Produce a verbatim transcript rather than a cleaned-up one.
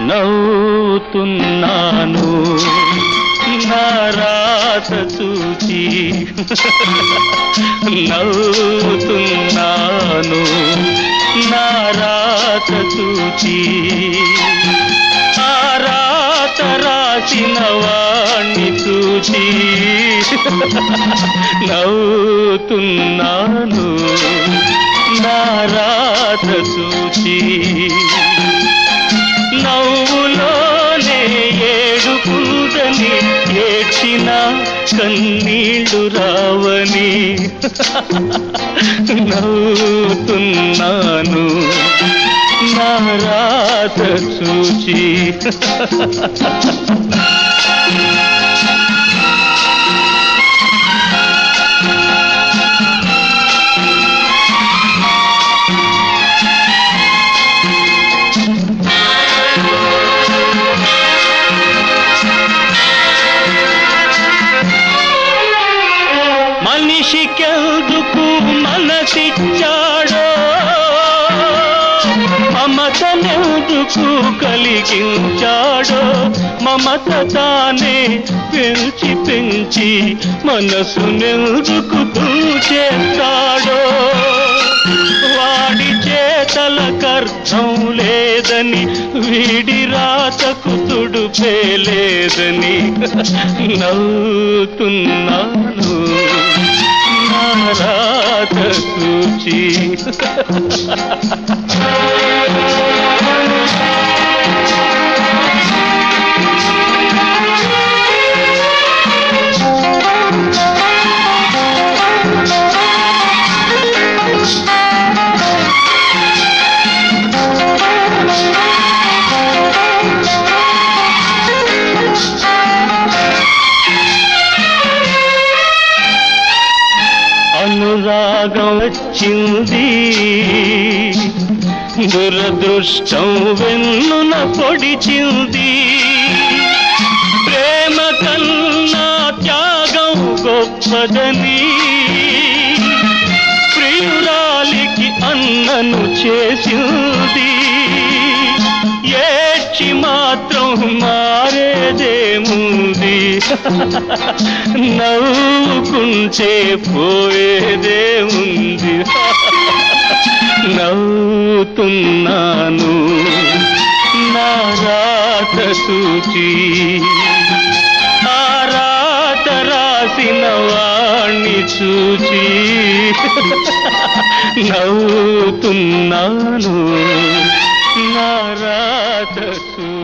నవ్వుతున్నాను నా రాత చూచి నవ్వుతున్నాను నా రాత చూచి ఆ రాత రాసిన వాణ్ణి చూచి నవ్వుతున్నాను నా రాత చూచి నవ్వులోనే ఏడుపుదని ఏడ్చిన కన్నీళ్లు రావని నవ్వుతున్నాను నా రాత చూచి మనిషికెందుకు మనసిచ్చాడో మమతనెందుకు కలిగించాడో మమత తానే పెంచి పెంచి మనసునెందుకు పూచేస్తాడో వాడి చేతలకర్థం లేదని వీడి రాతకు తుడుపే లేదని నవ్వుతున్నాను నా రాత చూచి అనురాగం వచ్చింది దురదృష్టం వెన్నున పొడిచింది ప్రేమ కన్నా త్యాగం గొప్పదని ప్రియురాలికి అన్నను చేసింది ఏడ్చి మాత్రం మారేదేముంది నవ్వుకుంటే పోయేదేముంది నవ్వుతున్నాను నా రాత చూచి ఆ రాత రాసిన వాణ్ణి చూచి నవ్వుతున్నాను నా రాత చూచి